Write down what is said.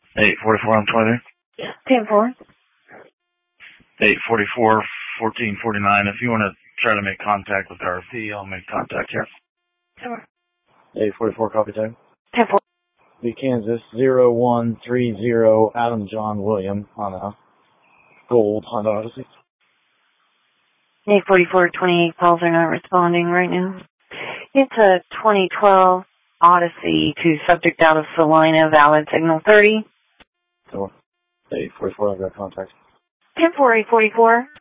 844 on 20. 10-4. 844, 1449. If you want to try to make contact with RFP, I'll make contact here. Sure. 844, copy time. 10-4. The Kansas 0130 Adam John William on a gold Honda Odyssey. 844, 28 calls are not responding right now. It's a 2012 Odyssey to subject out of Salina, valid signal 30. So, 844, I've got contact. 10-4, 844.